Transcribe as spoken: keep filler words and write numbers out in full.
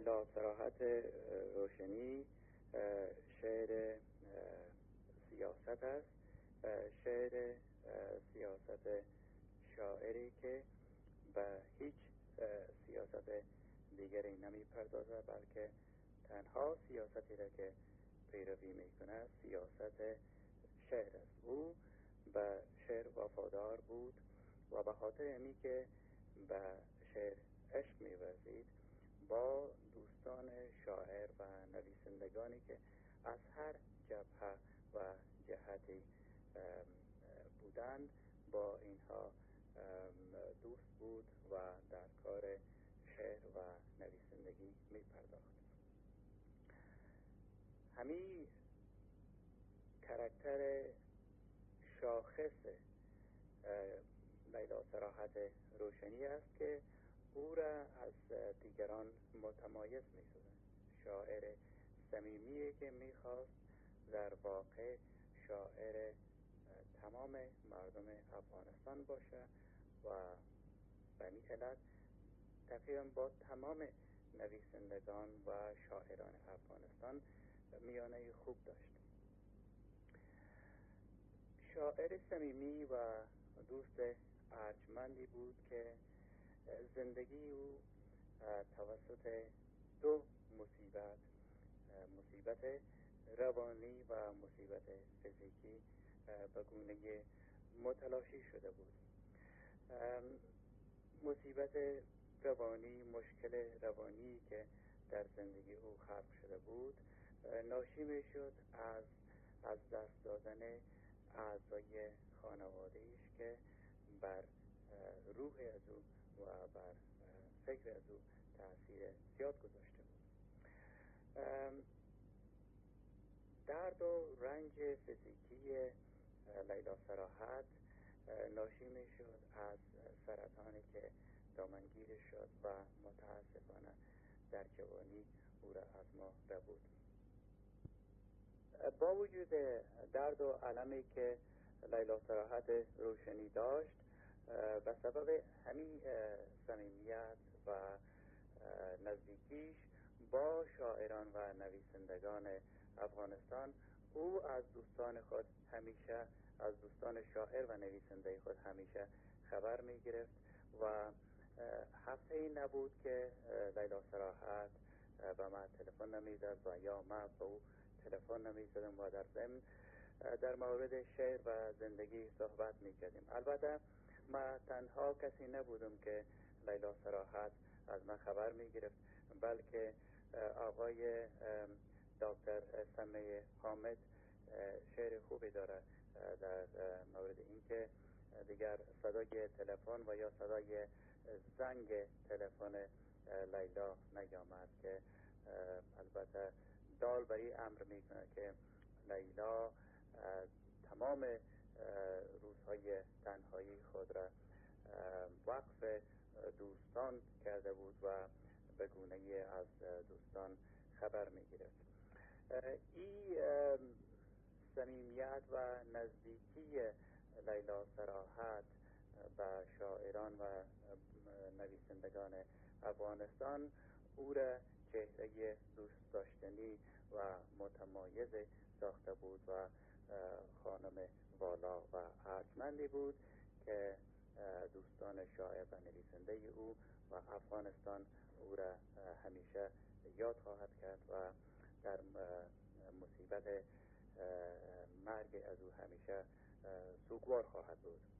لیلا صراحت روشنی شعر سیاست است. شعر سیاست شاعری که به هیچ سیاست دیگری نمی پردازه، بلکه تنها سیاستی را که پیروی می کند سیاست شعر است. او به شعر وفادار بود و به خاطر امی که به شعر عشق می ورزید با دوستان شاعر و نویسندگانی که از هر جبهه و جهتی بودند با اینها دوست بود و در کار شعر و نویسندگی می پرداخت. همین کاراکتر شاخص لیلا صراحت روشنی است که او را از دیگران متمایز می سازد. شاعر صمیمی که می خواست در واقع شاعر تمام مردم افغانستان باشه و به این علت تقریبا با تمام نویسندگان و شاعران افغانستان میانه خوب داشت. شاعر صمیمی و دوست ارجمندی بود که زندگی او توسط دو مصیبت مصیبت روانی و مصیبت فیزیکی به گونه متلاشی شده بود. مصیبت روانی، مشکل روانی که در زندگی او خلق شده بود ناشی می شد از از دست دادن اعضای خانواده‌ایش که بر روح از او و بر فکر از او تأثیر زیاد گذاشته بود. درد و رنج فیزیکی لیلا صراحت ناشی می شد از سرطانی که دامنگیر شد و متاسفانه در جوانی او را از ما ربود. با وجود درد و علمی که لیلا صراحت روشنی داشت، به سبب همین صمیمیت و نزدیکیش با شاعران و نویسندگان افغانستان، او از دوستان خود همیشه از دوستان شاعر و نویسنده خود همیشه خبر می گرفت و هفته ای نبود که لیلا صراحت به من تلفن نمی زد و یا من به او تلفن نمی زدم و در ضمن در مورد شعر و زندگی صحبت می کردیم. البته من تنها کسی نبودم که لیلا صراحت از من خبر می گرفت، بلکه آقای دکتر سمیع حامد شعر خوبی داره در مورد اینکه دیگر صدای تلفن و یا صدای زنگ تلفن لیلا نیامد، که البته دال بری امر میکنه که لیلا تمام روزهای تنهایی خود را وقف دوستان کرده بود و به گونه از دوستان خبر میگرفت. این صمیمیت و نزدیکی لیلا صراحت به شاعران و نویسندگان افغانستان او را چهره دوست داشتنی و متمایز ساخته بود و خانم والا و ارجمندی بود که دوستان شاعر و نویسنده او و افغانستان او را همیشه یاد خواهد کرد و در مصیبت مرگ از او همیشه سوگوار خواهد بود.